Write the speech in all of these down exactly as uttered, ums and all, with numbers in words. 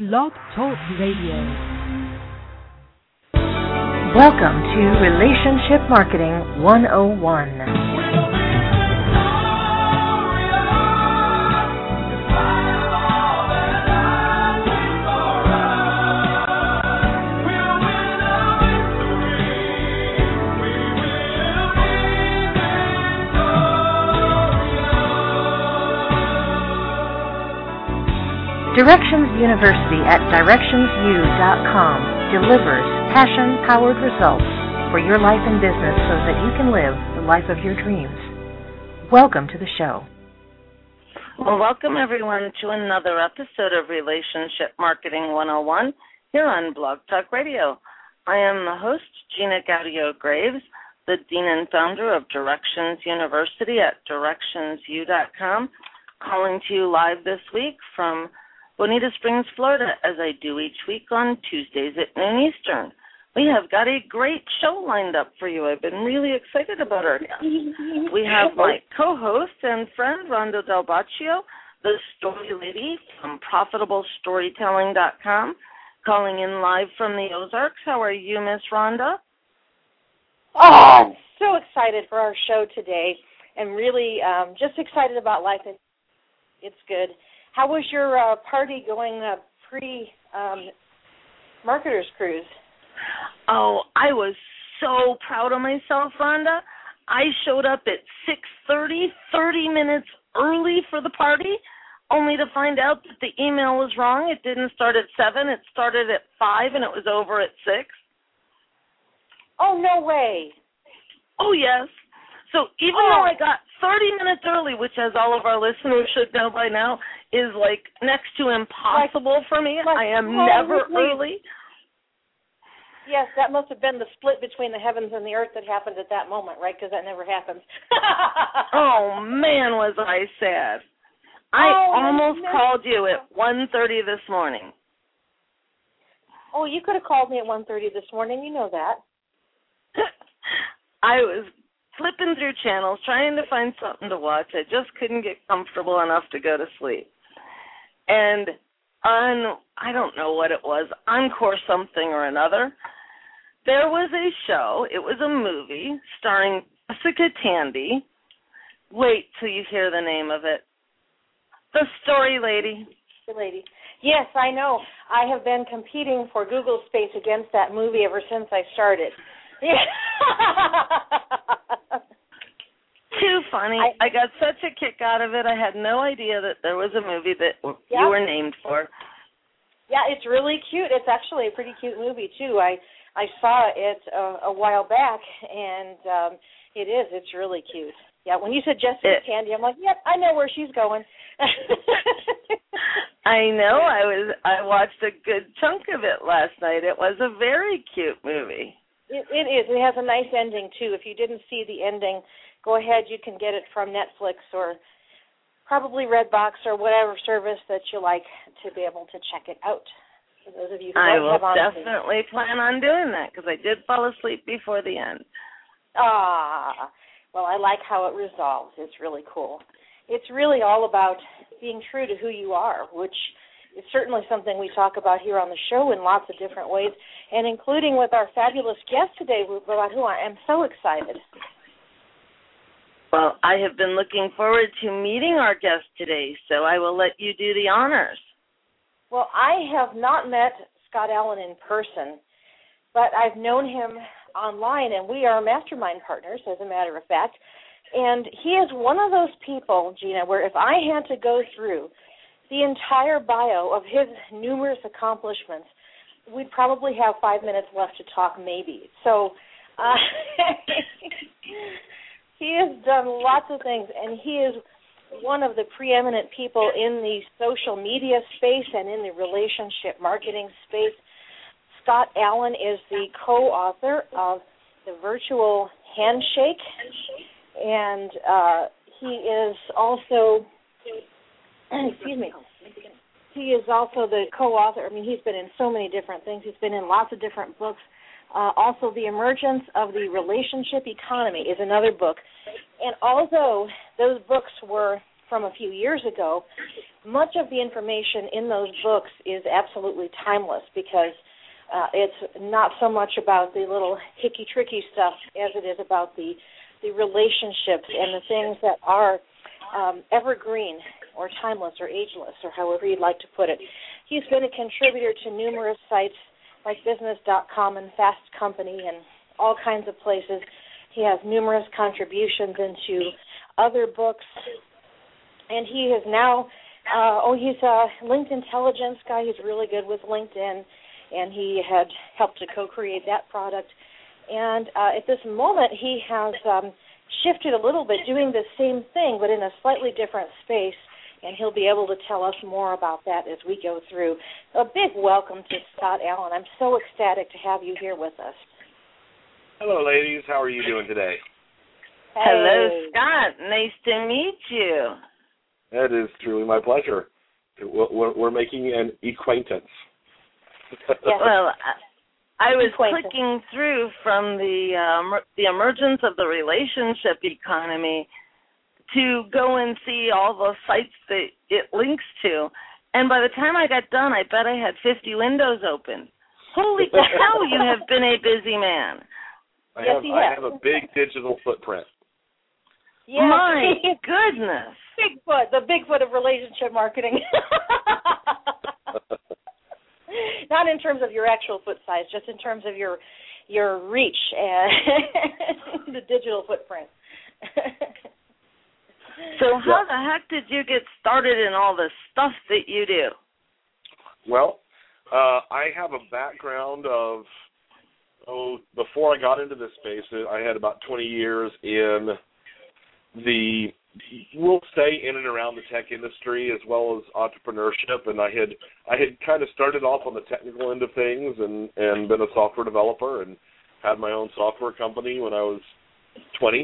Blog Talk Radio. Welcome to Relationship Marketing one oh one. Directions University at directions u dot com delivers passion-powered results for your life and business so that you can live the life of your dreams. Welcome to the show. Well, welcome everyone to another episode of Relationship Marketing one oh one here on Blog Talk Radio. I am the host, Gina Gaudio-Graves, the Dean and Founder of Directions University at directions u dot com, calling to you live this week from Bonita Springs, Florida, as I do each week on Tuesdays at noon Eastern. We have got a great show lined up for you. I've been really excited about our guests. We have my co-host and friend, Rhonda Del Baccio, the story lady from profitable storytelling dot com, calling in live from the Ozarks. How are you, Miss Rhonda? Oh, I'm so excited for our show today and really um, just excited about life. It's good. How was your uh, party going uh, pre-Marketers um, Cruise? Oh, I was so proud of myself, Rhonda. I showed up at six thirty, thirty minutes early for the party, only to find out that the email was wrong. It didn't start at seven. It started at five, and it was over at six. Oh, no way. Oh, yes. So even oh. though I got thirty minutes early, which, as all of our listeners should know by now, is like next to impossible like, for me. Like, I am oh, never please. early. Yes, that must have been the split between the heavens and the earth that happened at that moment, right? Because that never happens. Oh, man, was I sad. I oh, almost no. called you at one thirty this morning. Oh, you could have called me at one thirty this morning. You know that. I was flipping through channels, trying to find something to watch. I just couldn't get comfortable enough to go to sleep. And on, I don't know what it was, Encore something or another, there was a show, it was a movie starring Jessica Tandy. Wait till you hear the name of it. The Story Lady. The Lady. Yes, I know. I have been competing for Google Space against that movie ever since I started. Yeah. Too funny. I, I got such a kick out of it. I had no idea that there was a movie that yeah. you were named for. Yeah, it's really cute. It's actually a pretty cute movie, too. I, I saw it a, a while back, and um, it is. It's really cute. Yeah, when you said Jessica it, Tandy, I'm like, yep, I know where she's going. I know. I was. I watched a good chunk of it last night. It was a very cute movie. It, it is. It has a nice ending, too. If you didn't see the ending, go ahead. You can get it from Netflix or probably Redbox or whatever service that you like to be able to check it out. For those of you who I don't will have on definitely plan on doing that because I did fall asleep before the end. Ah, well, I like how it resolves. It's really cool. It's really all about being true to who you are, which is certainly something we talk about here on the show in lots of different ways, and including with our fabulous guest today, about who I am so excited. Well, I have been looking forward to meeting our guest today, so I will let you do the honors. Well, I have not met Scott Allen in person, but I've known him online, and we are mastermind partners, as a matter of fact. And he is one of those people, Gina, where if I had to go through the entire bio of his numerous accomplishments, we'd probably have five minutes left to talk, maybe. So uh, he has done lots of things, and he is one of the preeminent people in the social media space and in the relationship marketing space. Scott Allen is the co-author of The Virtual Handshake, and uh, he is also, excuse me, he is also the co-author. I mean, he's been in so many different things. He's been in lots of different books. Uh, also, The Emergence of the Relationship Economy is another book. And although those books were from a few years ago, much of the information in those books is absolutely timeless because uh, it's not so much about the little hicky-tricky stuff as it is about the, the relationships and the things that are um, evergreen or timeless or ageless or however you'd like to put it. He's been a contributor to numerous sites like business dot com and Fast Company and all kinds of places. He has numerous contributions into other books, and he is now, uh, oh, he's a LinkedIn Intelligence guy. He's really good with LinkedIn, and he had helped to co-create that product. And uh, at this moment, he has um, shifted a little bit, doing the same thing, but in a slightly different space, and he'll be able to tell us more about that as we go through. A big welcome to Scott Allen. I'm so ecstatic to have you here with us. Hello, ladies. How are you doing today? Hey. Hello, Scott. Nice to meet you. It is truly my pleasure. We're, we're making an acquaintance. Yes. Well, I was clicking through from the um, the emergence of the relationship economy to go and see all the sites that it links to. And by the time I got done, I bet I had fifty windows open. Holy cow, you have been a busy man. I yes, have, he I has. have a big digital footprint. Yes. My goodness. Bigfoot, the Bigfoot of relationship marketing. Not in terms of your actual foot size, just in terms of your your reach and the digital footprint. So how the heck did you get started in all the stuff that you do? Well, uh, I have a background of, oh, before I got into this space, I had about twenty years in the, we'll say, in and around the tech industry as well as entrepreneurship, and I had I had kind of started off on the technical end of things and, and been a software developer and had my own software company when I was twenty,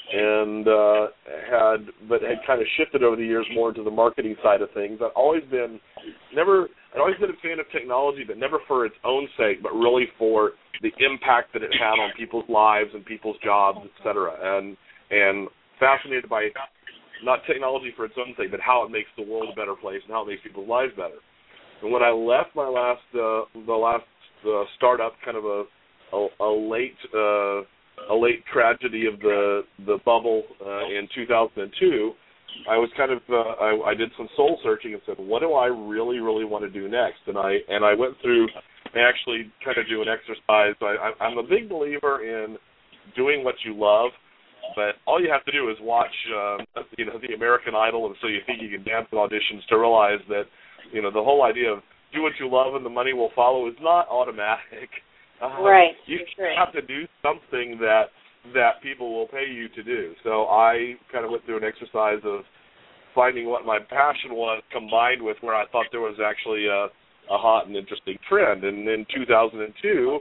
and uh, had but had kind of shifted over the years more into the marketing side of things. I've always been never I've always been a fan of technology, but never for its own sake, but really for the impact that it had on people's lives and people's jobs, et cetera. And and fascinated by not technology for its own sake, but how it makes the world a better place and how it makes people's lives better. And when I left my last uh, the last uh, startup, kind of a a, a late uh, a late tragedy of the the bubble uh, in two thousand two, I was kind of uh, I, I did some soul searching and said, what do I really really want to do next? And I and I went through and actually kind of do an exercise. I, I, I'm a big believer in doing what you love, but all you have to do is watch um, you know the American Idol and So You Think You Can Dance at auditions to realize that you know the whole idea of do what you love and the money will follow is not automatic. Uh, right. You sure. have to do something that that people will pay you to do. So I kind of went through an exercise of finding what my passion was combined with where I thought there was actually a, a hot and interesting trend. And in two thousand two,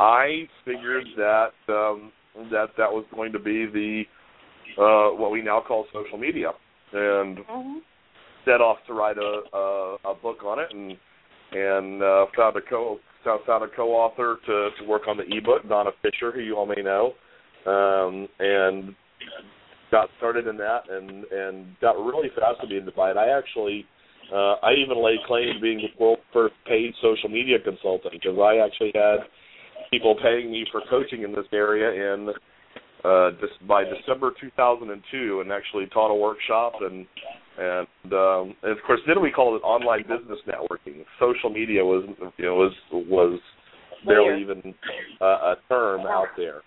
I figured that um, that that was going to be the uh, what we now call social media, and mm-hmm. set off to write a, a, a book on it, and and uh, found a co found a co-author to, to work on the ebook, Donna Fisher, who you all may know, um, and got started in that, and, and got really fascinated by it. I actually, uh, I even laid claim to being the world's first paid social media consultant, because I actually had people paying me for coaching in this area in uh, this, by December two thousand two, and actually taught a workshop, and and, um, and of course then we called it online business networking. Social media was you know was was barely even uh, a term out there.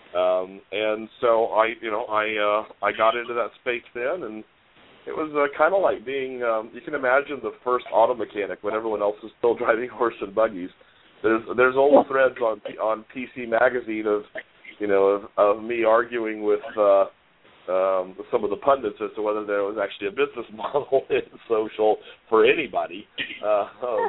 Um, and so I, you know, I uh, I got into that space then, and it was uh, kind of like being. Um, you can imagine the first auto mechanic when everyone else is still driving horse and buggies. There's there's old threads on on P C Magazine of, you know, of, of me arguing with uh, um, some of the pundits as to whether there was actually a business model in social for anybody. Uh,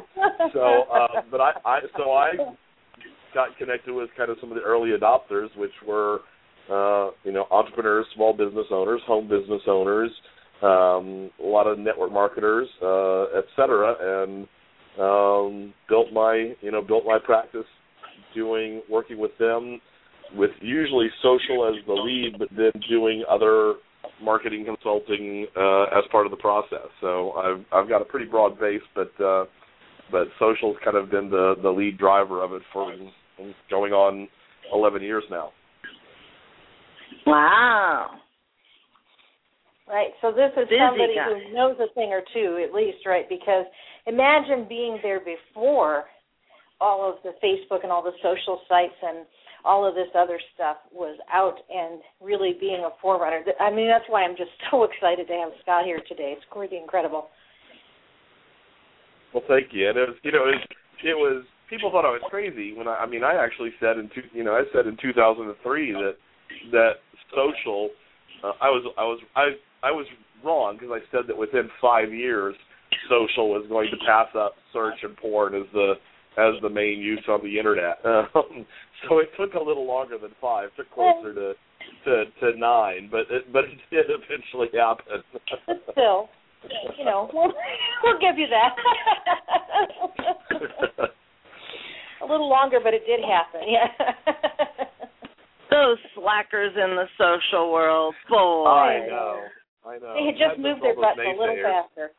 so, uh, but I, I so I. got connected with kind of some of the early adopters, which were, uh, you know, entrepreneurs, small business owners, home business owners, um, a lot of network marketers, uh, et cetera, and um, built my, you know, built my practice doing, working with them with usually social as the lead, but then doing other marketing consulting uh, as part of the process. So I've I've got a pretty broad base, but uh, but social's kind of been the, the lead driver of it for going on eleven years now. Wow. Right, so this is Busy somebody guy. who knows a thing or two at least, right? Because imagine being there before all of the Facebook and all the social sites and all of this other stuff was out and really being a forerunner. I mean, that's why I'm just so excited to have Scott here today. It's pretty incredible. Well, thank you. And it was, you know, it was, it was people thought I was crazy when I, I mean, I actually said in two, you know, I said in two thousand three that that social, uh, I was, I was, I, I was wrong because I said that within five years, social was going to pass up search and porn as the as the main use on the internet. Um, so it took a little longer than five. It took closer to to, to nine, but it, but it did eventually happen. But still, you know, we'll, we'll give you that. A little longer, but it did happen. Yeah. Those slackers in the social world, boy. I know. I know. They had just moved their butts a little faster.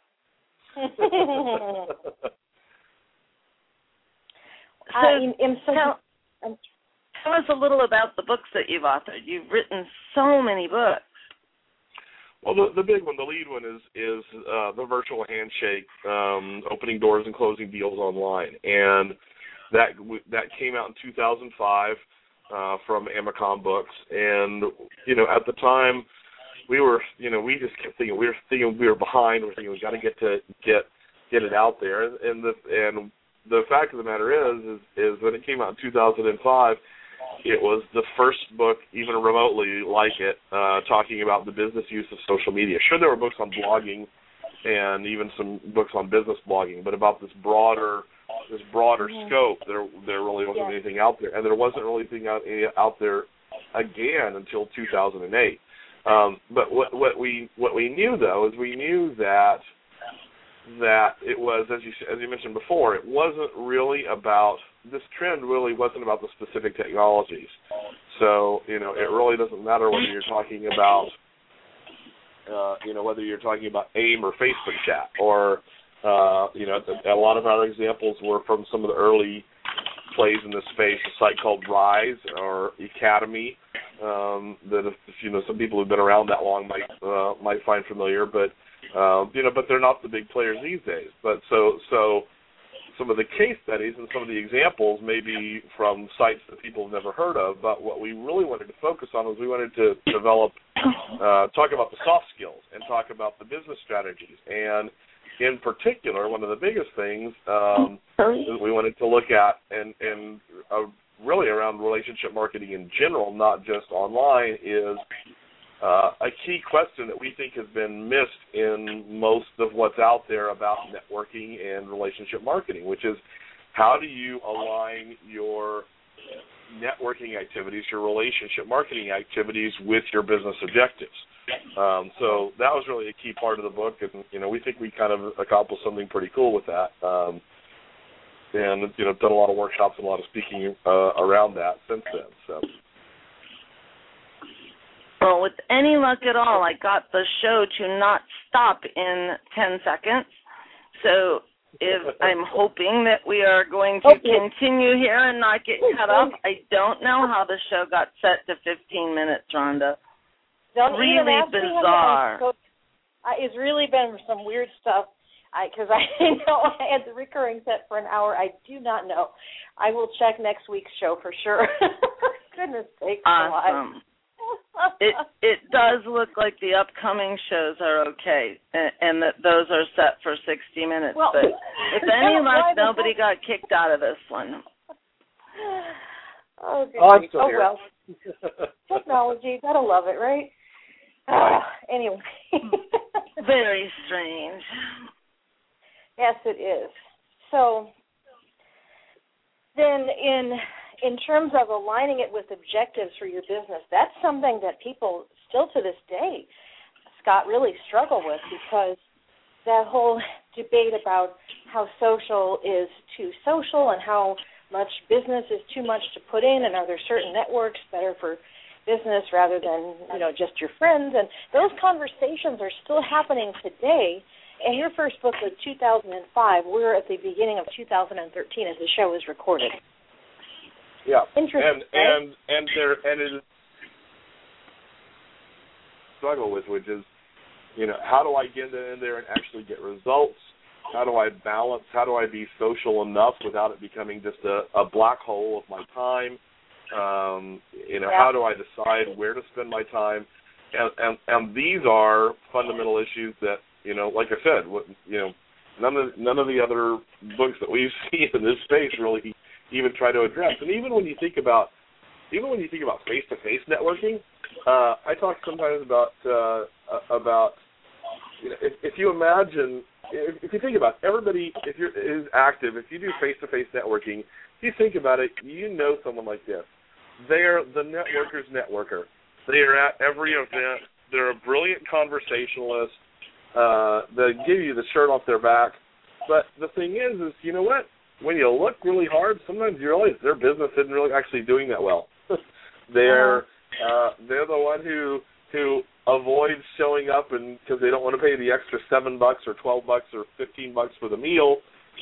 So I, I'm so, tell, I'm, tell us a little about the books that you've authored. You've written so many books. Well, the, the big one, the lead one, is is uh, the virtual handshake, um, opening doors and closing deals online, and that that came out in two thousand five uh, from Amicom Books, and you know at the time we were you know we just kept thinking we were thinking we were behind. We were thinking we got to get to get get it out there, and the and the fact of the matter is is is when it came out in two thousand five. It was the first book, even remotely like it, uh, talking about the business use of social media. Sure, there were books on blogging and even some books on business blogging, but about this broader, this broader mm-hmm. scope, there there really wasn't yeah. anything out there, and there wasn't really anything out out there again until two thousand eight. Um, but what what we what we knew though is we knew that that it was, as you as you mentioned before, it wasn't really about. This trend really wasn't about the specific technologies. So, you know, it really doesn't matter whether you're talking about, uh, you know, whether you're talking about AIM or Facebook chat or, uh, you know, a lot of our examples were from some of the early plays in this space, a site called Rise or Academy, um, that, if, you know, some people who've been around that long might uh, might find familiar, but, uh, you know, but they're not the big players these days. But so, so, some of the case studies and some of the examples may be from sites that people have never heard of, but what we really wanted to focus on was we wanted to develop, uh, talk about the soft skills and talk about the business strategies. And in particular, one of the biggest things um, that we wanted to look at and, and uh, really around relationship marketing in general, not just online, is Uh, a key question that we think has been missed in most of what's out there about networking and relationship marketing, which is how do you align your networking activities, your relationship marketing activities with your business objectives. Um, so that was really a key part of the book, and you know we think we kind of accomplished something pretty cool with that, um, and you know done a lot of workshops and a lot of speaking uh, around that since then. So. Well, with any luck at all, I got the show to not stop in ten seconds. So if I'm hoping that we are going to okay. continue here and not get cut off. I don't know how the show got set to fifteen minutes, Rhonda. Don't really bizarre. Uh, it's really been some weird stuff because I, I know I had the recurring set for an hour. I do not know. I will check next week's show for sure. Goodness sakes alive. Awesome. It it does look like the upcoming shows are okay, and, and that those are set for sixty minutes. Well, but if any luck, nobody got kicked out of this one. Oh, oh, I'm still oh here. Well, technology, gotta love it, right? Uh, anyway, very strange. Yes, it is. So then in. In terms of aligning it with objectives for your business, that's something that people still to this day, Scott, really struggle with because that whole debate about how social is too social and how much business is too much to put in and are there certain networks better for business rather than, you know, just your friends. And those conversations are still happening today. And your first book was two thousand five. We're at the beginning of two thousand thirteen as the show is recorded. Yeah. Interesting. And right? and and there and it is struggle with, which is, you know, how do I get in there and actually get results? How do I balance? How do I be social enough without it becoming just a, a black hole of my time? Um, you know, yeah. how do I decide where to spend my time? And, and and these are fundamental issues that, you know, like I said, what, you know, none of none of the other books that we've seen in this space really even try to address. And even when you think about, even when you think about face-to-face networking, uh, I talk sometimes about uh, about you know, if, if you imagine. If, if you think about it, everybody, if you're is active, if you do face-to-face networking, if you think about it, you know someone like this. They're the networker's networker. They are at every event. They're a brilliant conversationalist. Uh, they give you the shirt off their back. But the thing is, is you know what? When you look really hard, sometimes you realize their business isn't really actually doing that well. they're uh, they're the one who who avoids showing up and because they don't want to pay the extra seven bucks or twelve bucks or fifteen bucks for the meal.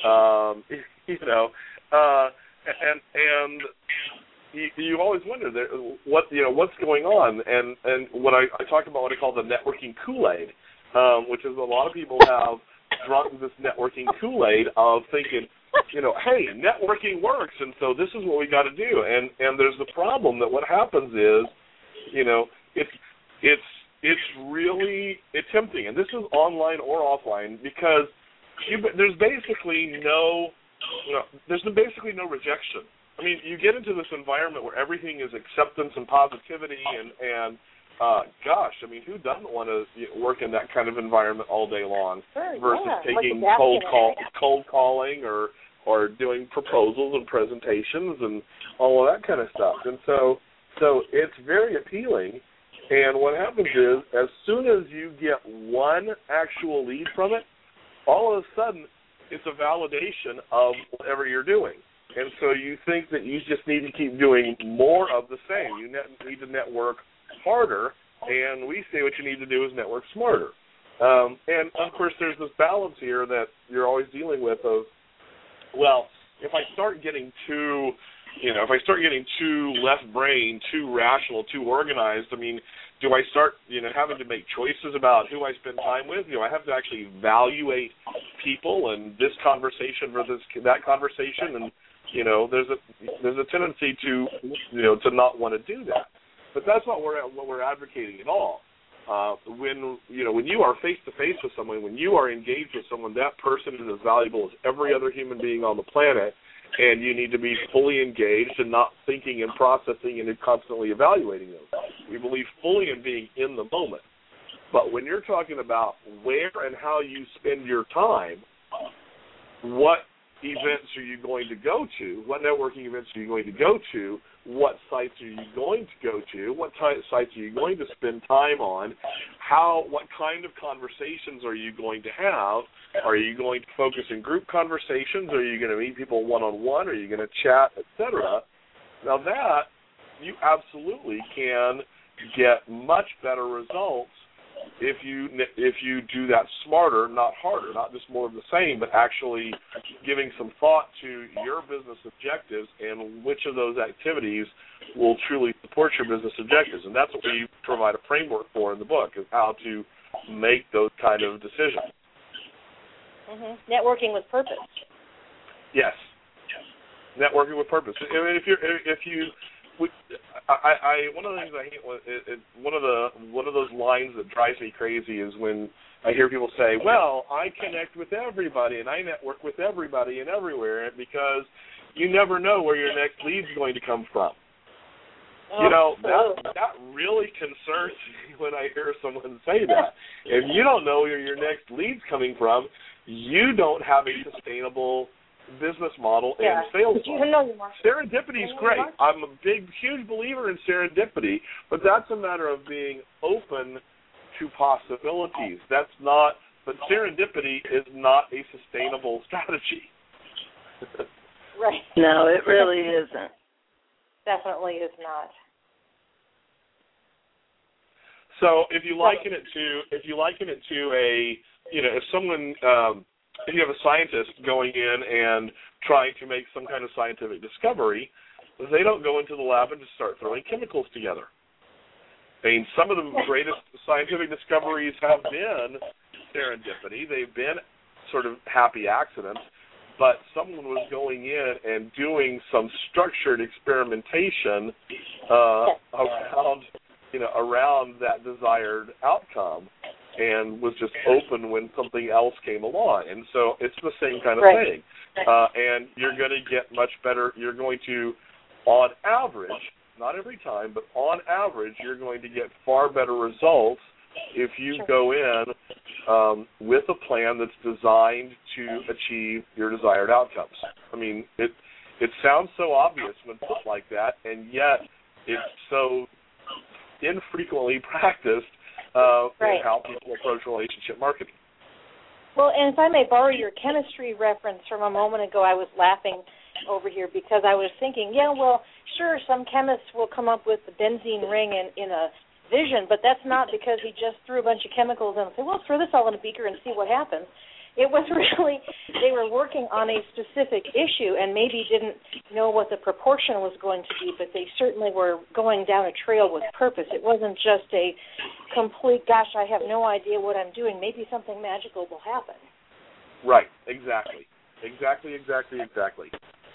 Um, you know, uh, and and you, you always wonder there, what you know what's going on. And and what I, I talk about what I call the networking Kool-Aid, um, which is a lot of people have drunk this networking Kool-Aid of thinking, you know, hey, networking works, and so this is what we got to do. And and there's the problem that what happens is, you know, it's it's it's really it's tempting, and this is online or offline because you, there's basically no, you know, there's basically no rejection. I mean, you get into this environment where everything is acceptance and positivity, and and uh, gosh, I mean, who doesn't want to work in that kind of environment all day long sure, versus yeah. taking like cold call, cold calling or or doing proposals and presentations and all of that kind of stuff. And so so it's very appealing. And what happens is, as soon as you get one actual lead from it, all of a sudden it's a validation of whatever you're doing. And so you think that you just need to keep doing more of the same. You need to network harder, and we say what you need to do is network smarter. Um, and, of course, there's this balance here that you're always dealing with of, well, if I start getting too... You know, if I start getting too left brain, too rational, too organized, I mean, do I start, you know, having to make choices about who I spend time with? You know, I have to actually evaluate people and this conversation versus that conversation, and you know, there's a there's a tendency to, you know, to not want to do that. But that's not what we're, what we're advocating at all. Uh, when you know, when you are face to face with someone, when you are engaged with someone, that person is as valuable as every other human being on the planet. And you need to be fully engaged and not thinking and processing and constantly evaluating them. We believe fully in being in the moment. But when you're talking about where and how you spend your time, what events are you going to go to? What networking events are you going to go to? What sites are you going to go to? What ty- sites are you going to spend time on? How? What kind of conversations are you going to have? Are you going to focus in group conversations? Are you going to meet people one-on-one? Are you going to chat, et cetera? Now that, you absolutely can get much better results if you if you do that smarter, not harder, not just more of the same, but actually giving some thought to your business objectives and which of those activities will truly support your business objectives. And that's what we provide a framework for in the book, is how to make those kind of decisions. Mm-hmm. Networking with purpose. Yes. Networking with purpose. I mean, if you're if you I, I one of the things I hate it, it, one of the one of those lines that drives me crazy is when I hear people say, "Well, I connect with everybody and I network with everybody and everywhere," because you never know where your next lead's going to come from. Oh, you know, that that really concerns me when I hear someone say that. If you don't know where your next lead's coming from, you don't have a sustainable business model yeah. and sales model. Serendipity is great. I'm a big, huge believer in serendipity, but that's a matter of being open to possibilities. That's not, but serendipity is not a sustainable strategy. Right. No, it really isn't. Definitely is not. So if you liken it to, if you liken it to a, you know, if someone, um, if you have a scientist going in and trying to make some kind of scientific discovery, they don't go into the lab and just start throwing chemicals together. I mean, some of the greatest scientific discoveries have been serendipity. They've been sort of happy accidents, but someone was going in and doing some structured experimentation uh, around, you know, around that desired outcome, and was just open when something else came along. And so it's the same kind of right. thing. Uh, and you're going to get much better. You're going to, on average, not every time, but on average, you're going to get far better results if you sure. go in um, with a plan that's designed to achieve your desired outcomes. I mean, it it sounds so obvious when put like that, and yet it's so infrequently practiced uh, right. in how people approach relationship marketing. Well, and if I may borrow your chemistry reference from a moment ago, I was laughing over here because I was thinking, yeah, well, sure, some chemists will come up with the benzene ring in, in a vision, but that's not because he just threw a bunch of chemicals in and said, well, throw this all in a beaker and see what happens. It was really, they were working on a specific issue and maybe didn't know what the proportion was going to be, but they certainly were going down a trail with purpose. It wasn't just a complete, gosh, I have no idea what I'm doing. Maybe something magical will happen. Right, exactly. Exactly, exactly, exactly.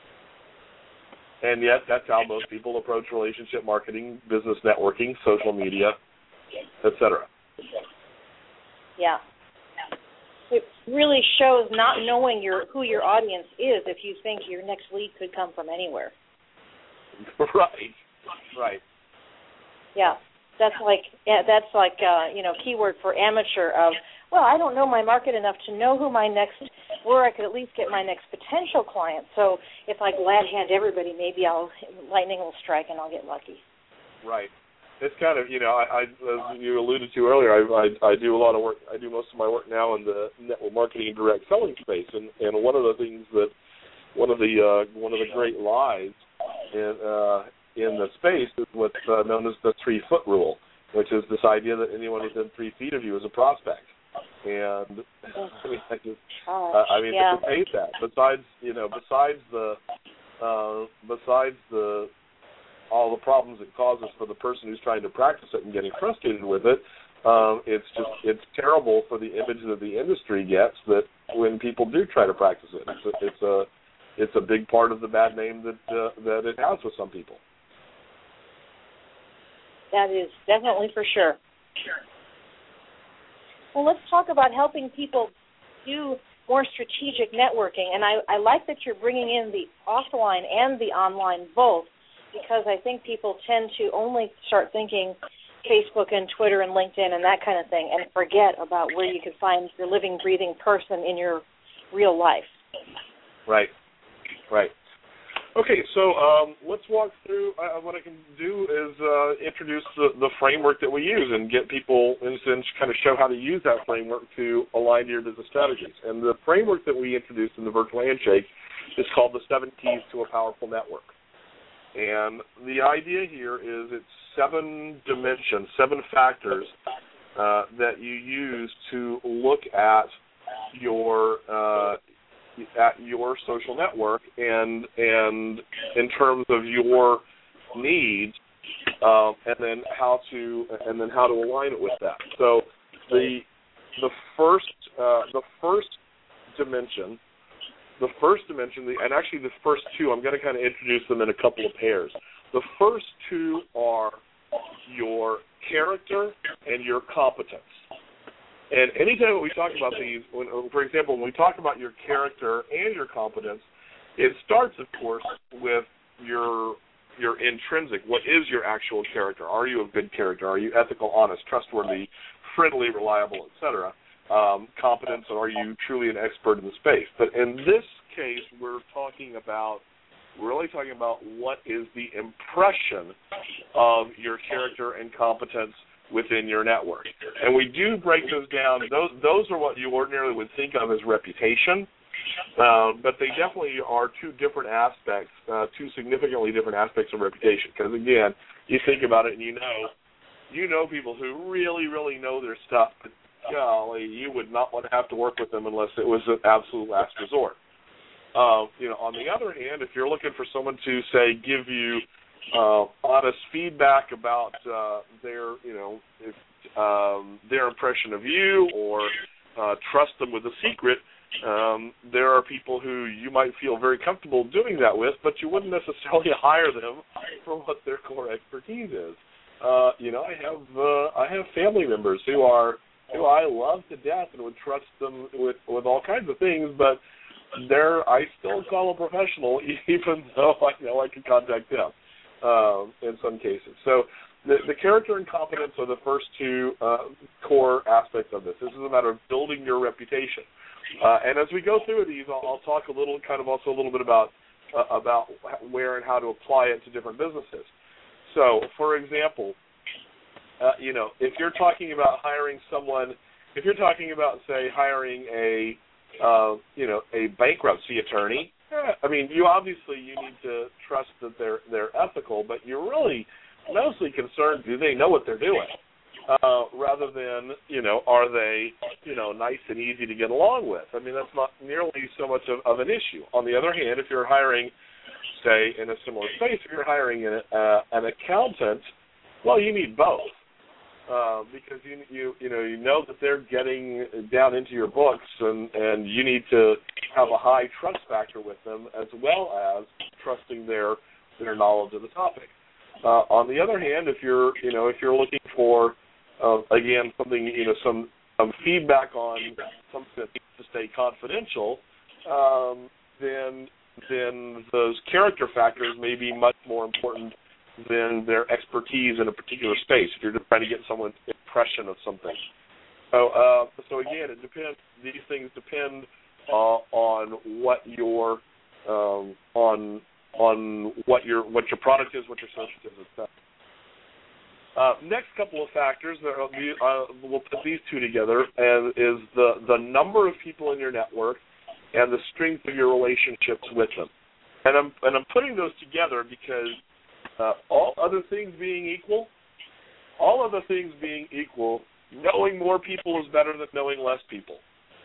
And yet that's how most people approach relationship marketing, business networking, social media, et cetera. Yeah. It really shows not knowing your who your audience is if you think your next lead could come from anywhere. Right, right. Yeah, that's like yeah, that's like uh, you know, keyword for amateur of, well, I don't know my market enough to know who my next, where I could at least get my next potential client. So if I glad hand everybody, maybe I'll lightning will strike and I'll get lucky. Right. It's kind of, you know, I, I as you alluded to earlier, I, I I do a lot of work. I do most of my work now in the network marketing and direct selling space, and, and one of the things that one of the uh, one of the great lies in uh, in the space is what's uh, known as the three foot rule, which is this idea that anyone within three feet of you is a prospect. And I mean, I just, uh, I mean, yeah. to hate that. Besides, you know, besides the uh, besides the all the problems it causes for the person who's trying to practice it and getting frustrated with it, um, it's just it's terrible for the image that the industry gets that when people do try to practice it. It's a it's a, it's a big part of the bad name that uh, that it has with some people. That is definitely for sure. Sure. Well, let's talk about helping people do more strategic networking. And I, I like that you're bringing in the offline and the online both, because I think people tend to only start thinking Facebook and Twitter and LinkedIn and that kind of thing and forget about where you can find the living, breathing person in your real life. Right, right. Okay, so um, let's walk through. Uh, what I can do is uh, introduce the, the framework that we use and get people, in a sense, kind of show how to use that framework to align to your business strategies. And the framework that we introduced in the Virtual Handshake is called the seven keys to a powerful network. And the idea here is it's seven dimensions, seven factors uh, that you use to look at your uh, at your social network and and in terms of your needs, um, and then how to and then how to align it with that. So the the first uh, the first dimension. The first dimension, and actually the first two, I'm going to kind of introduce them in a couple of pairs. The first two are your character and your competence. And anytime we talk about these, when, for example, when we talk about your character and your competence, it starts, of course, with your your intrinsic. What is your actual character? Are you a good character? Are you ethical, honest, trustworthy, friendly, reliable, et cetera? Um, competence, and are you truly an expert in the space? But in this case, we're talking about, we're really talking about what is the impression of your character and competence within your network. And we do break those down. Those those are what you ordinarily would think of as reputation, uh, but they definitely are two different aspects, uh, two significantly different aspects of reputation. Because, again, you think about it and you know, you know people who really, really know their stuff, but golly, you would not want to have to work with them unless it was an absolute last resort. Uh, you know, on the other hand, if you're looking for someone to, say, give you uh, honest feedback about uh, their, you know, if, um, their impression of you, or uh, trust them with a secret, um, there are people who you might feel very comfortable doing that with, but you wouldn't necessarily hire them for what their core expertise is. Uh, you know, I have uh, I have family members who are who I love to death and would trust them with, with all kinds of things, but they're I still call a professional even though I know I can contact them um, in some cases. So the, the character and competence are the first two uh, core aspects of this. This is a matter of building your reputation. Uh, and as we go through these, I'll, I'll talk a little, kind of also a little bit about uh, about where and how to apply it to different businesses. So, for example, uh, you know, if you're talking about hiring someone, if you're talking about, say, hiring a, uh, you know, a bankruptcy attorney, eh, I mean, you obviously you need to trust that they're they're ethical, but you're really mostly concerned, do they know what they're doing? Uh, rather than, you know, are they, you know, nice and easy to get along with? I mean, that's not nearly so much of, of an issue. On the other hand, if you're hiring, say, in a similar space, if you're hiring an, uh, an accountant, well, you need both. Uh, because you you you know you know that they're getting down into your books, and, and you need to have a high trust factor with them, as well as trusting their their knowledge of the topic. Uh, on the other hand, if you're you know if you're looking for uh, again something you know some some feedback on something that needs to stay confidential, um, then then those character factors may be much more important than their expertise in a particular space, if you're just trying to get someone's impression of something. So, uh, so again, it depends. These things depend uh, on what your um, on on what your what your product is, what your service is, et cetera. Uh, next couple of factors that are, uh, we'll put these two together, and is the the number of people in your network and the strength of your relationships with them. And I'm and I'm putting those together because Uh, all other things being equal, all other things being equal, knowing more people is better than knowing less people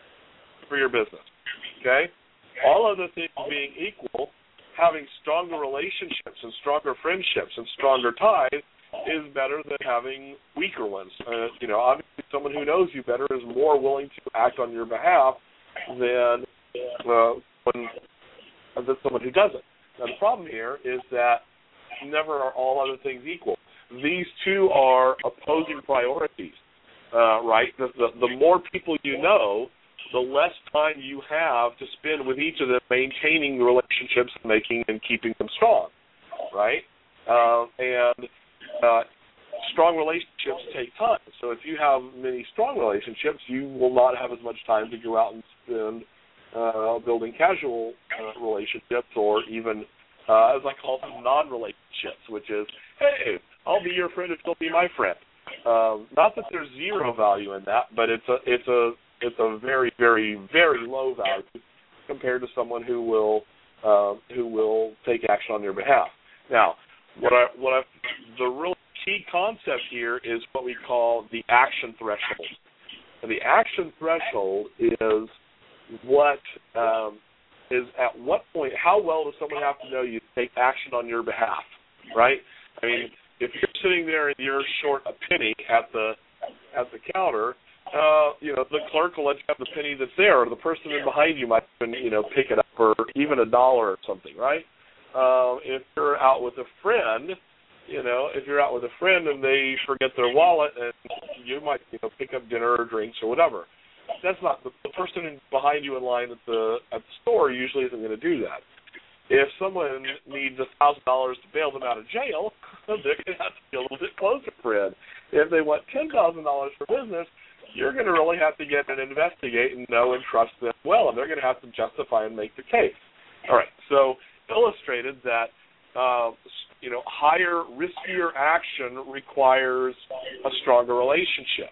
for your business, okay? All other things being equal, having stronger relationships and stronger friendships and stronger ties is better than having weaker ones. Uh, you know, obviously someone who knows you better is more willing to act on your behalf than, uh, when, than someone who doesn't. Now, the problem here is that never are all other things equal. These two are opposing priorities, uh, right? The, the, the more people you know, the less time you have to spend with each of them maintaining the relationships and making and keeping them strong, right? Uh, and uh, strong relationships take time. So if you have many strong relationships, you will not have as much time to go out and spend uh, building casual uh, relationships, or even Uh, as I call them, non-relationships, which is, hey, I'll be your friend if you'll be my friend. Um, not that there's zero value in that, but it's a it's a it's a very very very low value compared to someone who will uh, who will take action on your behalf. Now, what I what I the real key concept here is what we call the action threshold, and the action threshold is what. Um, is at what point, how well does someone have to know you to take action on your behalf, right? I mean, if you're sitting there and you're short a penny at the at the counter, uh, you know, the clerk will let you have the penny that's there, or the person in behind you might even, you know, pick it up for even a dollar or something, right? Uh, if you're out with a friend, you know, if you're out with a friend and they forget their wallet, and you might, you know, pick up dinner or drinks or whatever. That's not the, the person behind you in line at the at the store usually isn't going to do that. If someone needs a thousand dollars to bail them out of jail, they're going to have to be a little bit closer, friend. If they want ten thousand dollars for business, you're going to really have to get and investigate and know and trust them well, and they're going to have to justify and make the case. All right. So illustrated that uh, you know higher, riskier action requires a stronger relationship.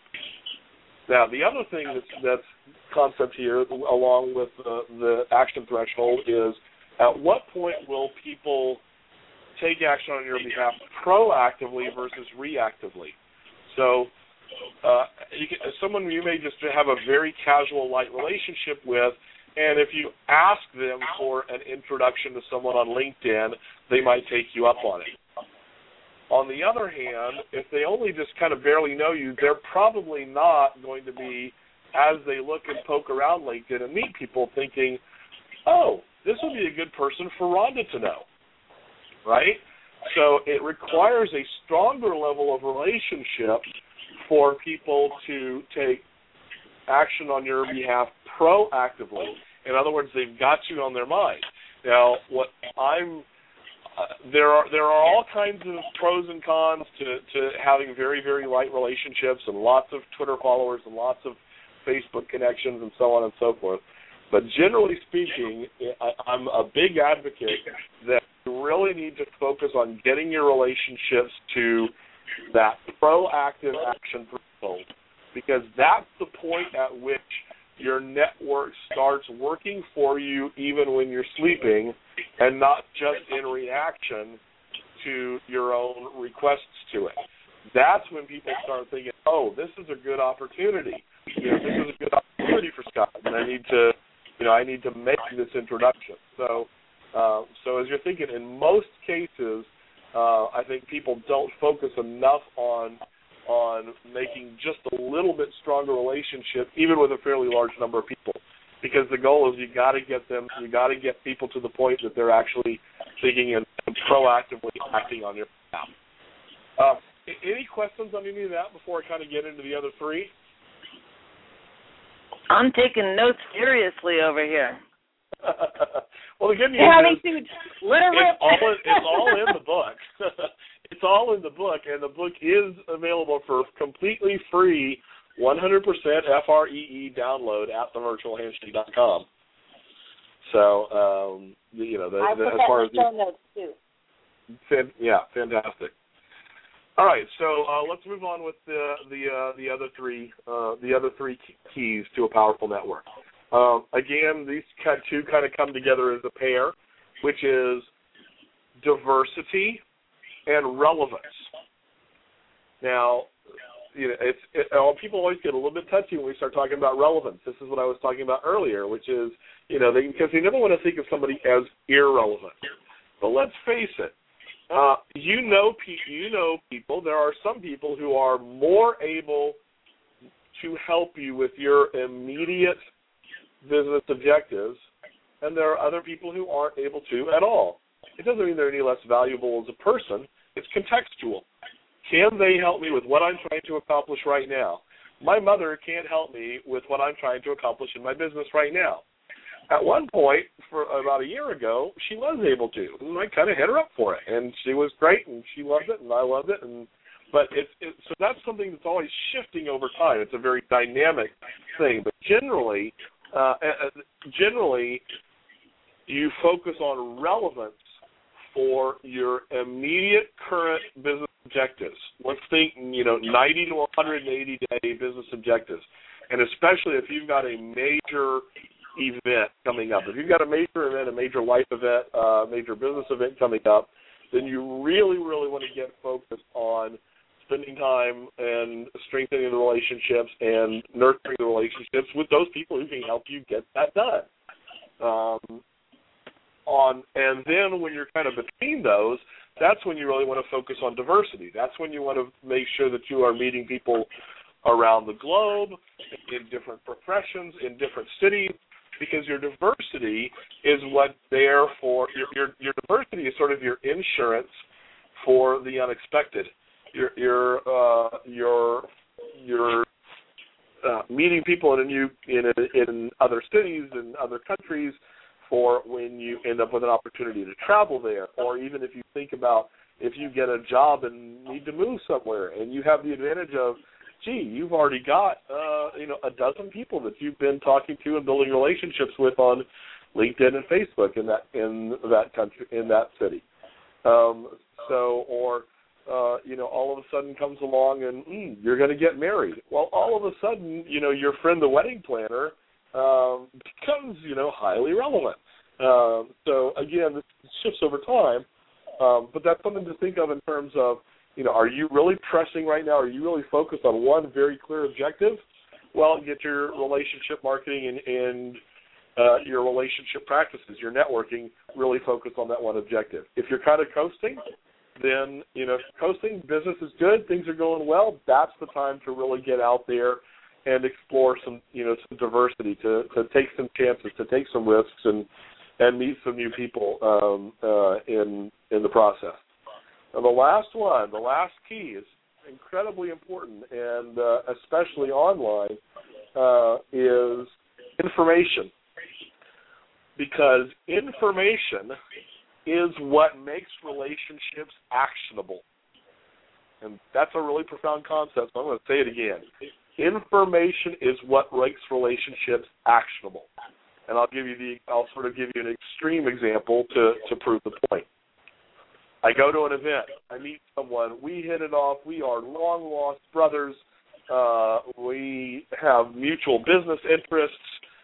Now, the other thing that's, that's concept here, along with the, the action threshold, is at what point will people take action on your behalf proactively versus reactively? So uh, you can, someone you may just have a very casual, light relationship with, and if you ask them for an introduction to someone on LinkedIn, they might take you up on it. On the other hand, if they only just kind of barely know you, they're probably not going to be, as they look and poke around LinkedIn and meet people, thinking, oh, this would be a good person for Rhonda to know, right? So it requires a stronger level of relationship for people to take action on your behalf proactively. In other words, they've got you on their mind. Now, what I'm uh, there are there are all kinds of pros and cons to, to having very, very light relationships and lots of Twitter followers and lots of Facebook connections and so on and so forth. But generally speaking, I, I'm a big advocate that you really need to focus on getting your relationships to that proactive action threshold, because that's the point at which your network starts working for you even when you're sleeping and not just in reaction to your own requests to it. That's when people start thinking, oh, this is a good opportunity. You know, this is a good opportunity for Scott, and I need to, you know, I need to make this introduction. So, uh, so as you're thinking, in most cases, uh, I think people don't focus enough on on making just a little bit stronger relationship, even with a fairly large number of people, because the goal is you got to get them, you got to get people to the point that they're actually thinking and, and proactively acting on your behalf. Uh, any questions on any of that before I kind of get into the other three? I'm taking notes seriously over here. Well, the good news yeah, is it's all, in, it's all in the book. It's all in the book, and the book is available for completely free, one hundred percent F R E E download at the virtual handshake dot com. So, um, you know, the, I the, put as that far in as the show notes too. Fan, yeah, fantastic. All right, so uh, let's move on with the the uh, the other three uh, the other three keys to a powerful network. Um, again, these two kind of come together as a pair, which is diversity and relevance. Now, you know, it's it, people always get a little bit touchy when we start talking about relevance. This is what I was talking about earlier, which is, you know, they, because they never want to think of somebody as irrelevant. But let's face it, uh, you know, you know, people. There are some people who are more able to help you with your immediate business objectives, and there are other people who aren't able to at all. It doesn't mean they're any less valuable as a person. It's contextual. Can they help me with what I'm trying to accomplish right now? My mother can't help me with what I'm trying to accomplish in my business right now. At one point, for about a year ago, she was able to, and I kind of hit her up for it, and she was great, and she loved it, and I loved it, and but it's it, so that's something that's always shifting over time. It's a very dynamic thing, but generally, uh, generally, you focus on relevance for your immediate current business objectives. Let's think, you know, ninety to one hundred eighty day business objectives, and especially if you've got a major event coming up. If you've got a major event, a major life event, a uh, major business event coming up, then you really, really want to get focused on spending time and strengthening the relationships and nurturing the relationships with those people who can help you get that done. Um, on and then when you're kind of between those, that's when you really want to focus on diversity. That's when you want to make sure that you are meeting people around the globe, in different professions, in different cities, because your diversity is what there for your, your your diversity is sort of your insurance for the unexpected. Your your uh, your your uh, meeting people in a new in a, in other cities and other countries for when you end up with an opportunity to travel there, or even if you think about if you get a job and need to move somewhere, and you have the advantage of, gee, you've already got uh, you know a dozen people that you've been talking to and building relationships with on LinkedIn and Facebook in that in that country in that city. Um, so, or uh, you know, all of a sudden comes along and mm, you're going to get married. Well, all of a sudden, you know, your friend the wedding planner um, becomes you know highly relevant. Um, so again, this shifts over time, um, but that's something to think of in terms of You know, are you really pressing right now? Are you really focused on one very clear objective? Well, get your relationship marketing and, and uh, your relationship practices, your networking, really focused on that one objective. If you're kind of coasting, then, you know, coasting, business is good, things are going well, that's the time to really get out there and explore some, you know, some diversity, to, to take some chances, to take some risks and, and meet some new people um, uh, in in the process. And the last one, the last key is incredibly important, and uh, especially online, uh, is information. Because information is what makes relationships actionable. And that's a really profound concept, so I'm going to say it again. Information is what makes relationships actionable. And I'll give you the I'll sort of give you an extreme example to, to prove the point. I go to an event, I meet someone, we hit it off, we are long lost brothers, uh, we have mutual business interests,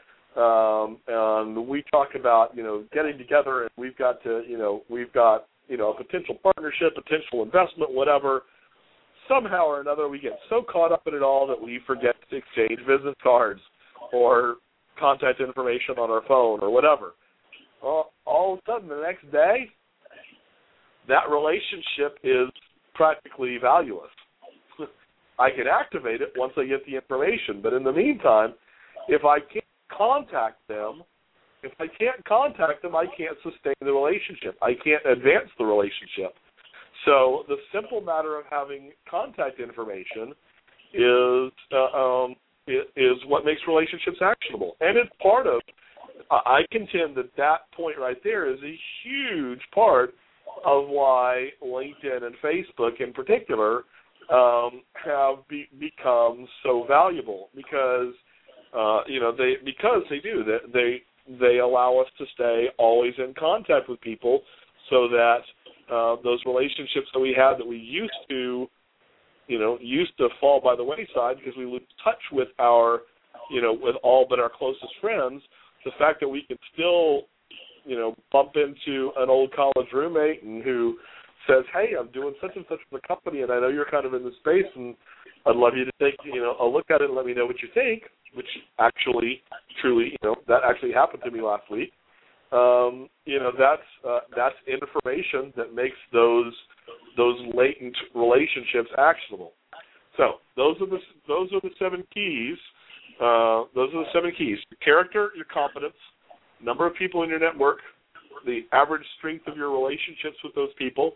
um, and we talk about, you know, getting together, and we've got to, you know, we've got, you know, a potential partnership, potential investment, whatever. Somehow or another, we get so caught up in it all that we forget to exchange business cards or contact information on our phone or whatever. Well, all of a sudden, the next day, that relationship is practically valueless. I can activate it once I get the information, but in the meantime, if I can't contact them, if I can't contact them, I can't sustain the relationship. I can't advance the relationship. So the simple matter of having contact information is uh, um, is what makes relationships actionable, and it's part of. I contend that that point right there is a huge part of why LinkedIn and Facebook in particular um, have be, become so valuable, because uh, you know they because they do that they they allow us to stay always in contact with people, so that uh, those relationships that we had that we used to you know used to fall by the wayside because we lose touch with our you know with all but our closest friends. The fact that we can still you know, bump into an old college roommate and who says, hey, I'm doing such and such with the company, and I know you're kind of in the space, and I'd love you to take, you know, a look at it and let me know what you think, which actually, truly, you know, that actually happened to me last week. Um, you know, that's uh, that's information that makes those those latent relationships actionable. So those are the those are the seven keys. Uh, those are the seven keys: your character, your competence, number of people in your network, the average strength of your relationships with those people,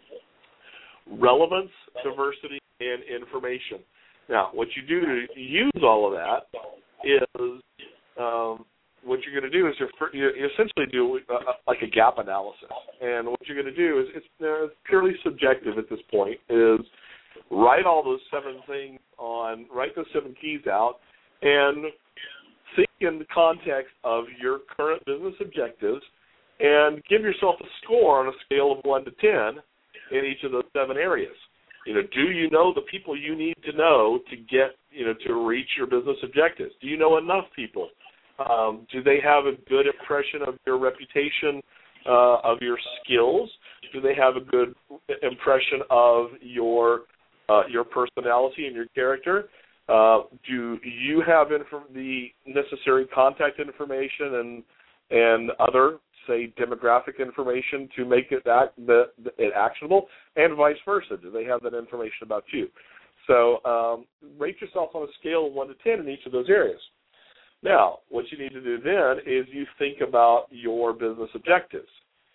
relevance, diversity, and information. Now, what you do to use all of that is um, what you're going to do is you're, you essentially do uh, like a gap analysis. And what you're going to do is it's, uh, it's purely subjective at this point, is write all those seven things on, write those seven keys out, and think in the context of your current business objectives and give yourself a score on a scale of one to ten in each of those seven areas. You know, do you know the people you need to know to get, you know, to reach your business objectives? Do you know enough people? Um, do they have a good impression of your reputation, uh, of your skills? Do they have a good impression of your uh, your personality and your character? Uh, do you have inf- the necessary contact information and and other, say, demographic information to make it that the, the, it actionable, and vice versa? Do they have that information about you? So um, rate yourself on a scale of one to ten in each of those areas. Now, what you need to do then is you think about your business objectives.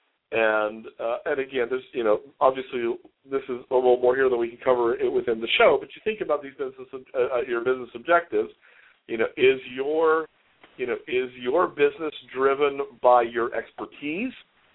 And uh, and again, this you know obviously this is a little more here than we can cover it within the show. But you think about these business uh, your business objectives. You know, is your you know is your business driven by your expertise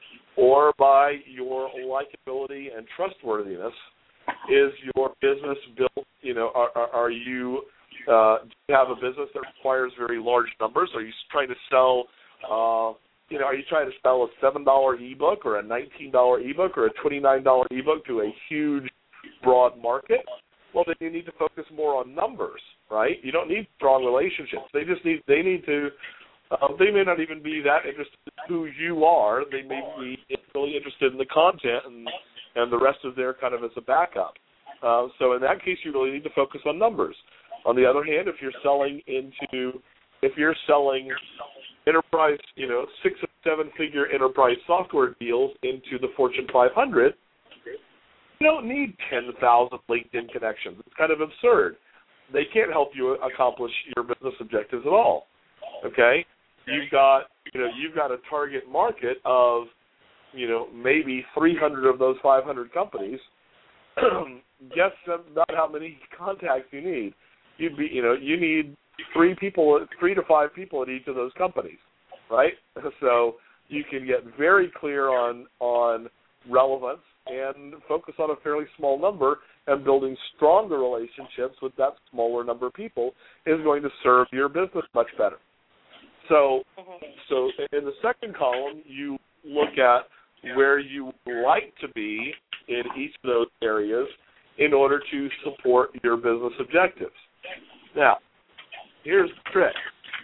or by your likability and trustworthiness? Is your business built? You know, are, are, are you uh, do you have a business that requires very large numbers? Are you trying to sell? Uh, You know, are you trying to sell a seven dollar ebook or a nineteen dollar ebook or a twenty-nine dollar ebook to a huge, broad market? Well, then you need to focus more on numbers, right? You don't need strong relationships. They just need, they need to, uh, they may not even be that interested in who you are. They may be really interested in the content and, and the rest of their kind of as a backup. Uh, so in that case, you really need to focus on numbers. On the other hand, if you're selling into, if you're selling enterprise, you know, six or seven-figure enterprise software deals into the Fortune five hundred, you don't need ten thousand LinkedIn connections. It's kind of absurd. They can't help you accomplish your business objectives at all. Okay, you've got, you know, you've got a target market of, you know, maybe three hundred of those five hundred companies. Guess about how many contacts you need. You'd be, you know, you need three people, three to five people at each of those companies, right? So you can get very clear on on relevance and focus on a fairly small number, and building stronger relationships with that smaller number of people is going to serve your business much better. So, so in the second column, you look at where you would like to be in each of those areas in order to support your business objectives. Now, here's the trick.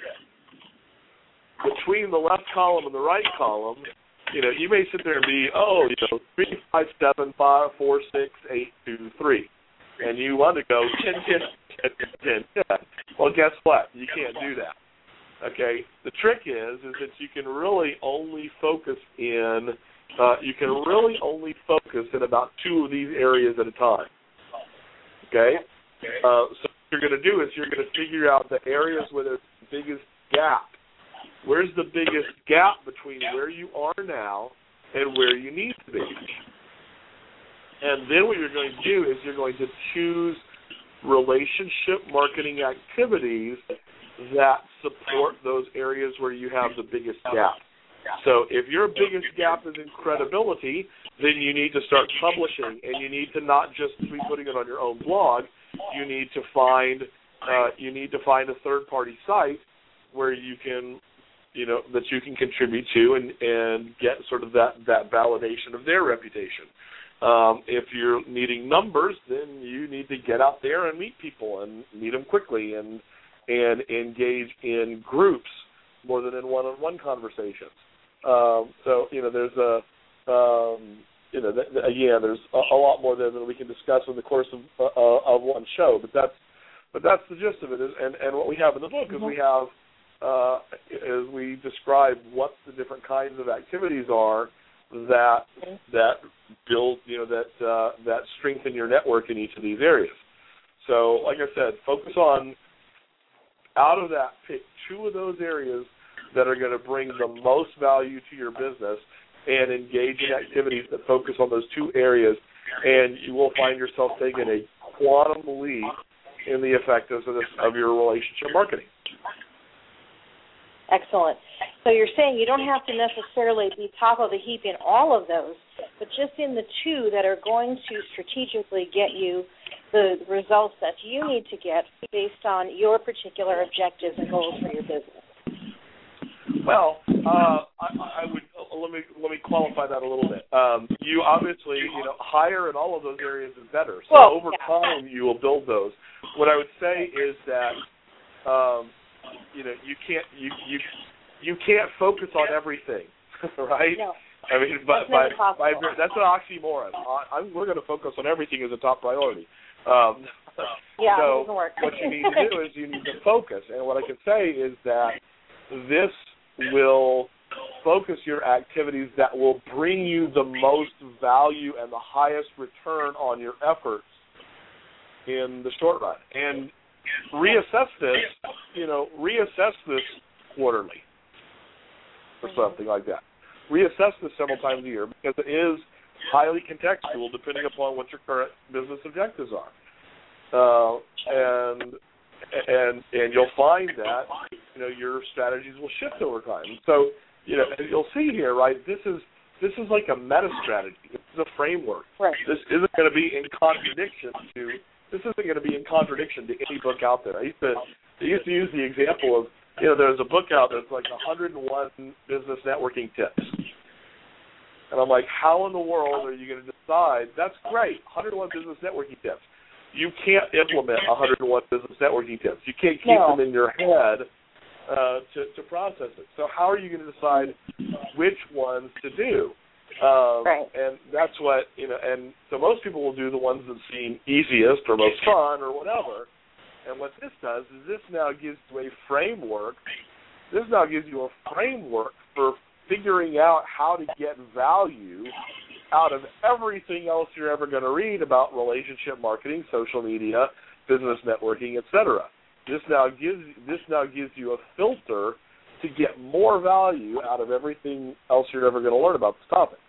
Between the left column and the right column, you know, you may sit there and be, oh, you know, three, five, seven, five, four, six, eight, two, three, and you want to go ten, ten, ten, ten, ten. Well, guess what? You can't do that. Okay. The trick is, is that you can really only focus in, uh, you can really only focus in about two of these areas at a time. Okay. Uh, so what you're going to do is you're going to figure out the areas where there's the biggest gap. Where's the biggest gap between where you are now and where you need to be? And then what you're going to do is you're going to choose relationship marketing activities that support those areas where you have the biggest gap. So if your biggest gap is in credibility, then you need to start publishing, and you need to not just be putting it on your own blog. You need to find uh, you need to find a third-party site where you can, you know, that you can contribute to and, and get sort of that, that validation of their reputation. Um, if you're needing numbers, then you need to get out there and meet people and meet them quickly and and engage in groups more than in one-on-one conversations. Um, so, you know, there's a, um, you know, th- th- again, there's a, a lot more there than we can discuss in the course of uh, of one show. But that's but that's the gist of it. Is, and and what we have in the book is we have. Uh, as we describe what the different kinds of activities are that that build, you know, that uh, that strengthen your network in each of these areas. So, like I said, focus on, out of that, pick two of those areas that are going to bring the most value to your business and engage in activities that focus on those two areas, and you will find yourself taking a quantum leap in the effectiveness of, this, of your relationship marketing. Excellent. So you're saying you don't have to necessarily be top of the heap in all of those, but just in the two that are going to strategically get you the results that you need to get based on your particular objectives and goals for your business. Well, uh, I, I would uh, let me let me qualify that a little bit. Um, you obviously, you know, higher in all of those areas is better. So well, over yeah. time, you will build those. What I would say is that. Um, You know, you can't you you you can't focus on everything, right? No. I mean, but by, by, that's an oxymoron. I, I'm, we're going to focus on everything as a top priority. Um, yeah, so it doesn't work. what you need to do is you need to focus, and what I can say is that this will focus your activities that will bring you the most value and the highest return on your efforts in the short run, and reassess this, you know, reassess this quarterly or something like that. Reassess this several times a year because it is highly contextual depending upon what your current business objectives are. Uh, and and and you'll find that, you know, your strategies will shift over time. So, you know, you'll see here, right, this is this is like a meta strategy. This is a framework. Right. This isn't going to be in contradiction to This isn't going to be in contradiction to any book out there. I used to, I used to use the example of, you know, there's a book out there that's like one hundred one business networking tips. And I'm like, how in the world are you going to decide? That's great, one hundred one business networking tips. You can't implement one hundred one business networking tips. You can't keep no. them in your head uh, to, to process it. So how are you going to decide which ones to do? Um, right. And that's what, you know, and so most people will do the ones that seem easiest or most fun or whatever. And what this does is this now gives you a framework. This now gives you a framework for figuring out how to get value out of everything else you're ever going to read about relationship marketing, social media, business networking, et cetera. This now gives this now gives you a filter to get more value out of everything else you're ever going to learn about this topic.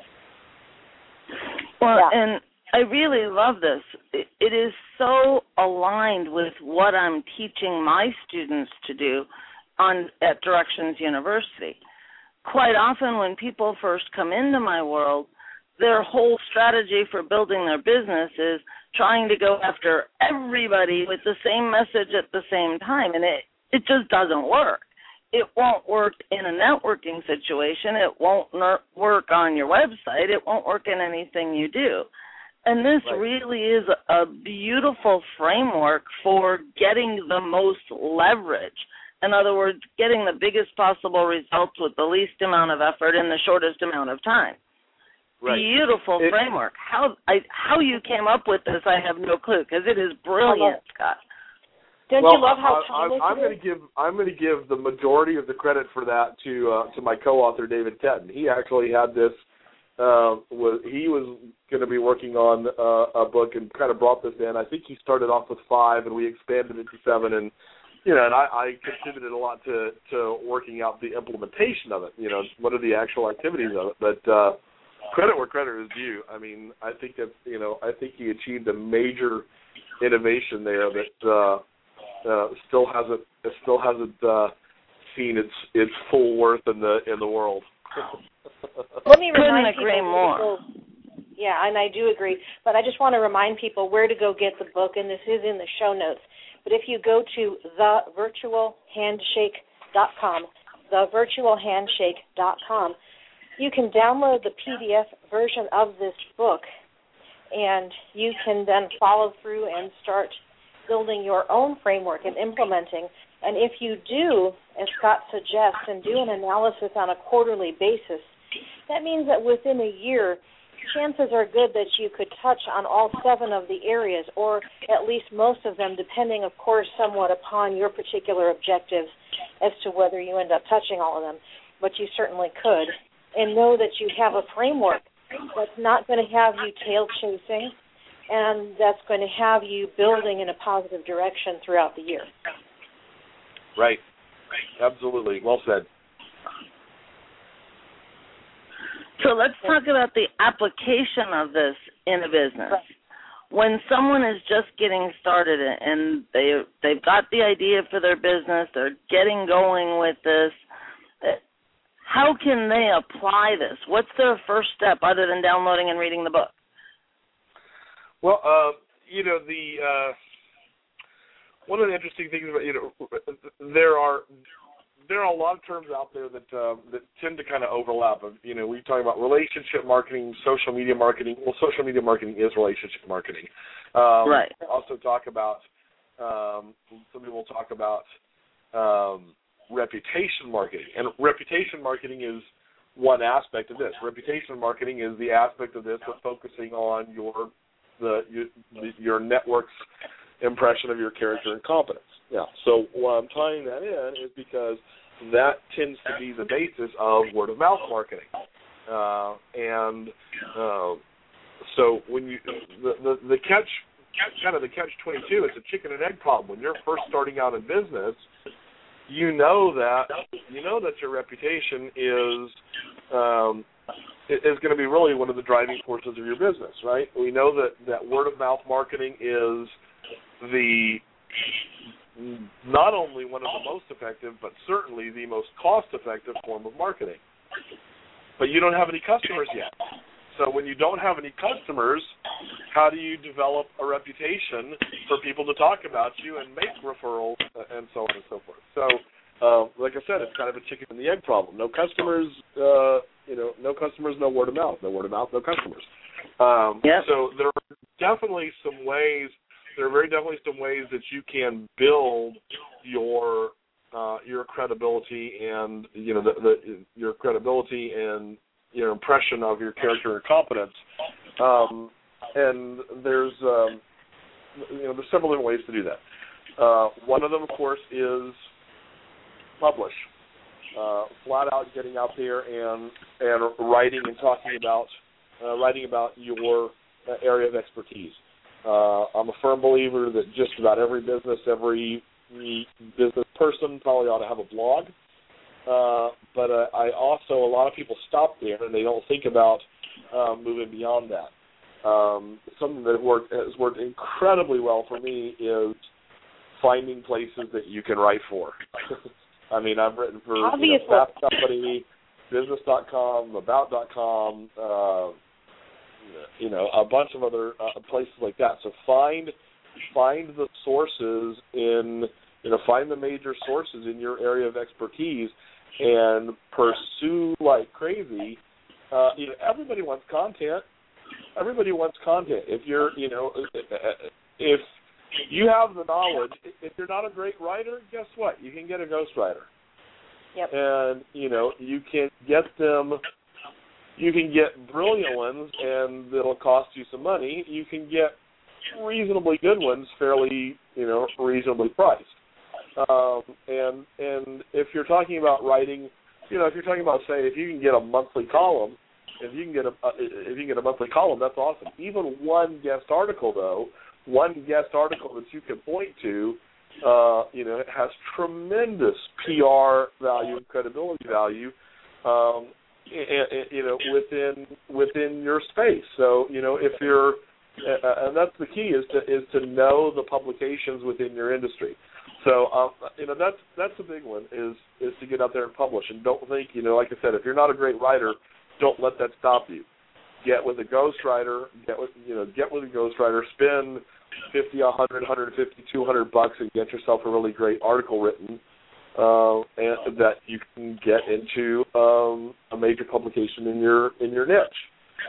Well, yeah. and I really love this. It, it is so aligned with what I'm teaching my students to do on at Directions University. Quite often when people first come into my world, their whole strategy for building their business is trying to go after everybody with the same message at the same time, and it, it just doesn't work. It won't work in a networking situation. It won't ner- work on your website. It won't work in anything you do. And this right. really is a beautiful framework for getting the most leverage. In other words, getting the biggest possible results with the least amount of effort in the shortest amount of time. Right. Beautiful it, framework. How I, how you came up with this, I have no clue, because it is brilliant, Scott. Don't well, you love how I, I, I'm going to give I'm going to give the majority of the credit for that to uh, to my co-author David Tedden. He actually had this. Uh, was he was going to be working on uh, a book and kind of brought this in. I think he started off with five, and we expanded it to seven. And you know, and I, I contributed a lot to to working out the implementation of it. You know, what are the actual activities of it? But uh, credit where credit is due. I mean, I think that you know, I think he achieved a major innovation there that. Uh, Uh, still hasn't it still hasn't uh, seen its its full worth in the in the world. Let me Couldn't remind agree people, more. people. Yeah, and I do agree. But I just want to remind people where to go get the book, and this is in the show notes. But if you go to the virtual handshake dot com, the virtual handshake dot com, you can download the P D F version of this book, and you can then follow through and start building your own framework and implementing. And if you do, as Scott suggests, and do an analysis on a quarterly basis, that means that within a year, chances are good that you could touch on all seven of the areas, or at least most of them, depending, of course, somewhat upon your particular objectives as to whether you end up touching all of them. But you certainly could. And know that you have a framework that's not going to have you tail chasing, and that's going to have you building in a positive direction throughout the year. Right. Absolutely. Well said. So let's talk about the application of this in a business. When someone is just getting started and they, they've got the idea for their business, they're getting going with this, how can they apply this? What's their first step other than downloading and reading the book? Well, uh, you know, the uh, one of the interesting things about, you know, there are there are a lot of terms out there that uh, that tend to kind of overlap. Of, you know, we talk about relationship marketing, social media marketing. Well, social media marketing is relationship marketing. Um, right. Also talk about, um, some people talk about um, reputation marketing. And reputation marketing is one aspect of this. Reputation marketing is the aspect of this of focusing on your the your, your network's impression of your character and competence. Yeah. So why I'm tying that in is because that tends to be the basis of word of mouth marketing. Uh, and uh, so when you the, the the catch kind of the catch twenty-two, it's a chicken and egg problem. When you're first starting out in business, you know that you know that your reputation is um, is going to be really one of the driving forces of your business, right? We know that, that word of mouth marketing is the not only one of the most effective, but certainly the most cost-effective form of marketing. But you don't have any customers yet. So when you don't have any customers, how do you develop a reputation for people to talk about you and make referrals and so on and so forth? So, uh, like I said, it's kind of a chicken and the egg problem. No customers, uh, you know, no customers, no word of mouth. No word of mouth, no customers. Um, yep. So there are definitely some ways. There are very definitely some ways that you can build your uh, your credibility and you know the, the your credibility and your impression of your character and competence. Um, and there's um, you know there's several different ways to do that. Uh, one of them, of course, is publish. Uh, flat out getting out there and and writing and talking about uh, writing about your uh, area of expertise. Uh, I'm a firm believer that just about every business, every business person probably ought to have a blog. Uh, but uh, I also, a lot of people stop there and they don't think about uh, moving beyond that. Um, something that worked, has worked incredibly well for me is finding places that you can write for. I mean, I've written for you know, Fast Company, Business dot com, About dot com, uh, you know, a bunch of other uh, places like that. So find find the sources in, you know, find the major sources in your area of expertise and pursue like crazy. Uh, you know, everybody wants content. Everybody wants content. If you're, you know, if you have the knowledge, if you're not a great writer, guess what? You can get a ghostwriter. Yep. And, you know, you can get them, you can get brilliant ones, and it'll cost you some money. You can get reasonably good ones fairly, you know, reasonably priced. Um, and and if you're talking about writing, you know, if you're talking about, say, if you can get a monthly column, if you can get a if you can get a monthly column, that's awesome. Even one guest article, though, one guest article that you can point to, uh, you know, it has tremendous P R value and credibility value, um, and, and, you know, within within your space. So, you know, if you're, uh, and that's the key is to is to know the publications within your industry. So, um, you know, that's that's a big one is is to get out there and publish. And don't think, you know, like I said, if you're not a great writer, don't let that stop you. Get with a ghostwriter. Get with you know, get with a ghostwriter. Spend fifty, a hundred, a hundred fifty, two hundred bucks and get yourself a really great article written, uh, and that you can get into um, a major publication in your in your niche.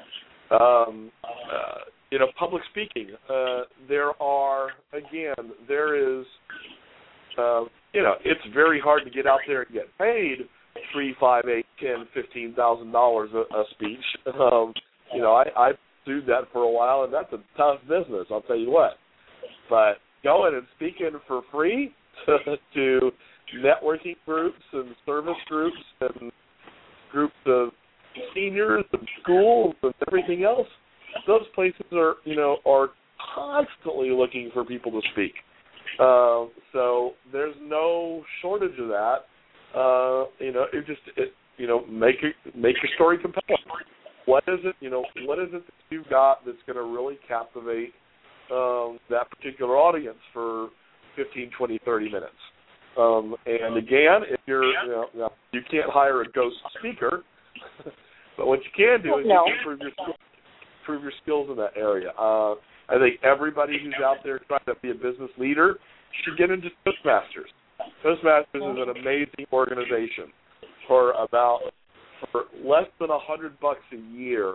Um, uh, you know, public speaking. Uh, there are again, there is. Uh, you know, it's very hard to get out there and get paid three, five, eight, ten, fifteen thousand dollars a, a speech. Um, you know, I, I pursued that for a while, and that's a tough business. I'll tell you what. But going and speaking for free to, to networking groups and service groups and groups of seniors and schools and everything else, those places are, you know, are constantly looking for people to speak. Uh, so there's no shortage of that. Uh, you know, it just it, you know make your make your story compelling. What is it? You know, what is it that you've got that's going to really captivate um, that particular audience for fifteen, twenty, thirty minutes? Um, and again, if you're you know you can't hire a ghost speaker, but what you can do is no. you can prove your prove your skills in that area. Uh, I think everybody who's out there trying to be a business leader should get into Toastmasters. Toastmasters is an amazing organization. For about for less than a hundred bucks a year,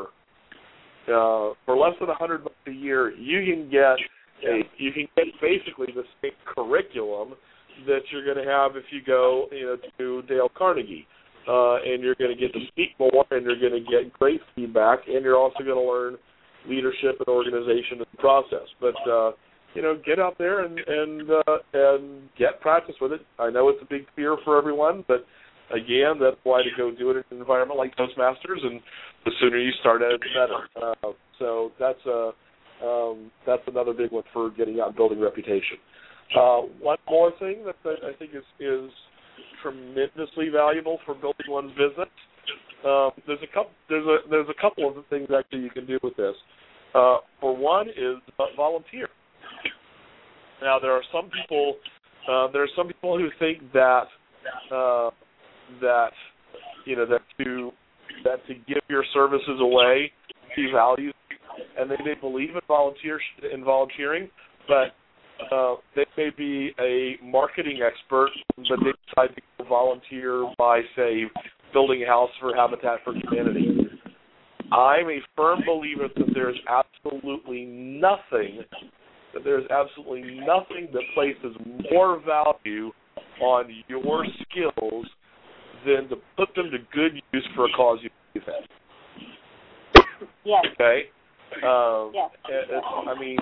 uh, for less than a hundred bucks a year, you can get a you can get basically the same curriculum that you're going to have if you go you know to Dale Carnegie, uh, and you're going to get to speak more, and you're going to get great feedback, and you're also going to learn leadership and organization and process. But, uh, you know, get out there and and, uh, and get practice with it. I know it's a big fear for everyone, but, again, that's why to go do it in an environment like Toastmasters, and the sooner you start at it, the better. Uh, so that's, a, um, that's another big one for getting out and building reputation. Uh, one more thing that I think is, is tremendously valuable for building one's business. Um, there's a couple. There's a there's a couple of things actually you can do with this. Uh, for one, is uh, volunteer. Now there are some people. Uh, there are some people who think that uh, that you know that to that to give your services away devalues, and they may believe in volunteer in volunteering, but uh, they may be a marketing expert, but they decide to volunteer by, say, building a house for Habitat for Humanity. I'm a firm believer that there's absolutely nothing, that there's absolutely nothing that places more value on your skills than to put them to good use for a cause you believe in. Yes. Okay? Um, yes. it, it, I mean,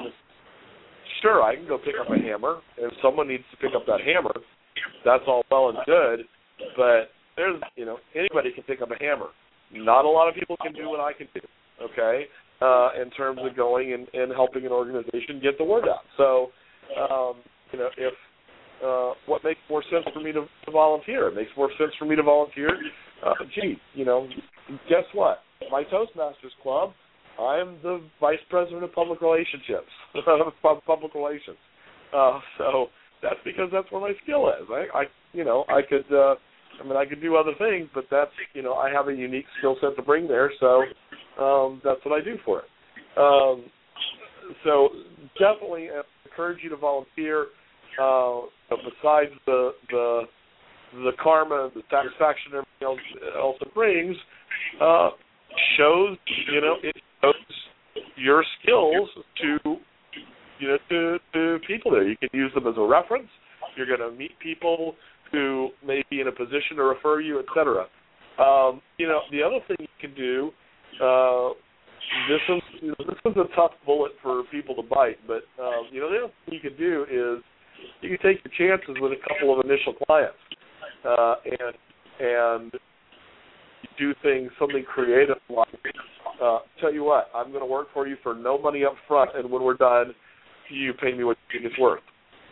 sure, I can go pick up a hammer, and someone needs to pick up that hammer. That's all well and good, but there's, you know, anybody can pick up a hammer. Not a lot of people can do what I can do, okay, uh, in terms of going and, and helping an organization get the word out. So, um, you know, if uh, what makes more sense for me to, to volunteer? It makes more sense for me to volunteer. Uh, gee, you know, guess what? My Toastmasters Club, I'm the vice president of public relationships, public relations. Uh, so that's because that's where my skill is. I, I you know, I could, uh, I mean, I could do other things, but that's, you know, I have a unique skill set to bring there, so um, that's what I do for it. Um, so definitely encourage you to volunteer. Uh, besides the the the karma, the satisfaction, and everything else, else it brings, uh, shows, you know, it shows your skills to, you know, to, to people there. You can use them as a reference. You're going to meet people who may be in a position to refer you, et cetera. Um, you know, the other thing you can do, uh, this is you know, this is a tough bullet for people to bite, but um, you know, the other thing you can do is you can take your chances with a couple of initial clients, uh, and and do things, something creative like, uh, tell you what, I'm going to work for you for no money up front, and when we're done, you pay me what you think it's worth.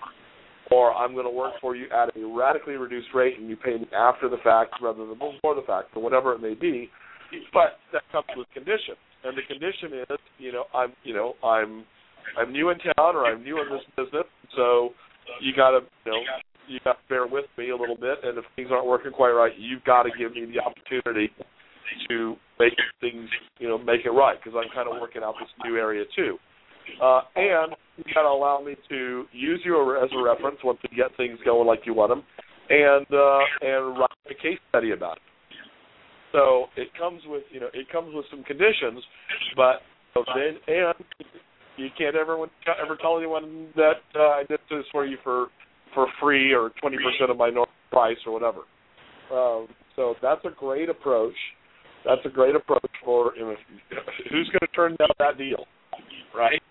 Or I'm going to work for you at a radically reduced rate, and you pay me after the fact rather than before the fact, or whatever it may be. But that comes with conditions, and the condition is, you know, I'm, you know, I'm, I'm new in town, or I'm new in this business, so you got to, you know, you got to bear with me a little bit, and if things aren't working quite right, you've got to give me the opportunity to make things, you know, make it right, because I'm kind of working out this new area too. Uh, and you got to allow me to use you as a reference once you get things going like you want them, and uh, and write a case study about it. So it comes with, you know, it comes with some conditions, but then and you can't ever ever tell anyone that uh, I did this for you for, for free or twenty percent of my normal price or whatever. Um, so that's a great approach. That's a great approach for, you know, who's going to turn down that deal, right?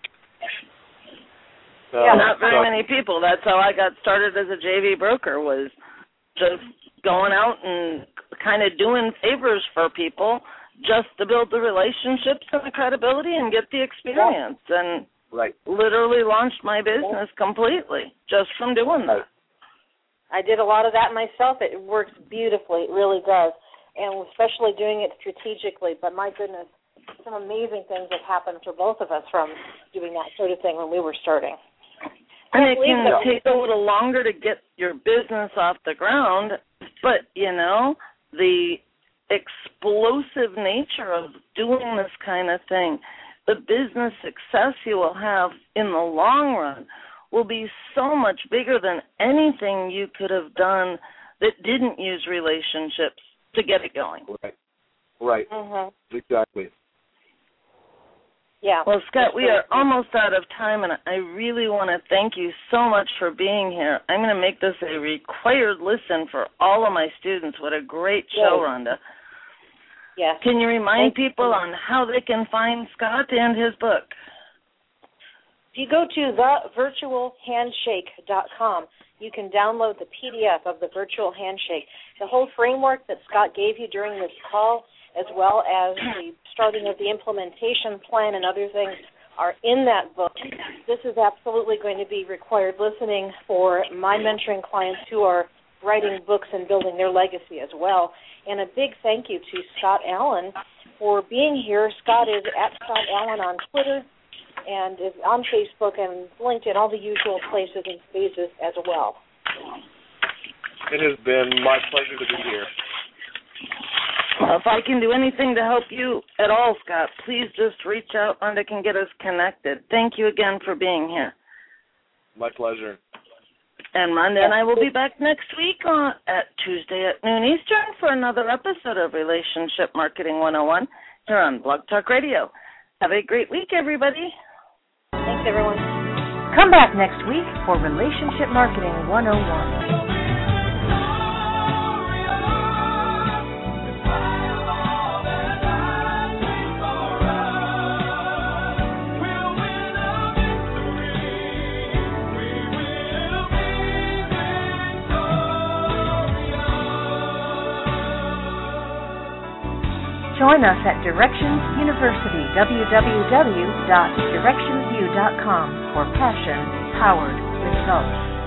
Yeah, uh, not very so, many people. That's how I got started as a J V broker, was just going out and kind of doing favors for people just to build the relationships and the credibility and get the experience. And right. literally launched my business completely just from doing that. I did a lot of that myself. It works beautifully. It really does. And especially doing it strategically. But my goodness, some amazing things have happened for both of us from doing that sort of thing when we were starting. And it can take a little longer to get your business off the ground, but, you know, the explosive nature of doing this kind of thing, the business success you will have in the long run will be so much bigger than anything you could have done that didn't use relationships to get it going. Right. Right. Mm-hmm. Exactly. Yeah. Well, Scott, we are almost out of time, and I really want to thank you so much for being here. I'm going to make this a required listen for all of my students. What a great show, Rhonda. Yes. Can you remind Thank people you. on how they can find Scott and his book? If you go to the virtual handshake dot com, you can download the P D F of the Virtual Handshake. The whole framework that Scott gave you during this call, as well as the starting of the implementation plan and other things, are in that book. This is absolutely going to be required listening for my mentoring clients who are writing books and building their legacy as well. And a big thank you to Scott Allen for being here. Scott is at Scott Allen on Twitter and is on Facebook and LinkedIn, all the usual places and spaces as well. It has been my pleasure to be here. Well, if I can do anything to help you at all, Scott, please just reach out. Rhonda can get us connected. Thank you again for being here. My pleasure. And Rhonda and I will be back next week on, at Tuesday at noon Eastern for another episode of Relationship Marketing one oh one here on Blog Talk Radio. Have a great week, everybody. Thanks, everyone. Come back next week for Relationship Marketing one oh one. Join us at Directions University, w w w dot directions u dot com, for passion-powered results.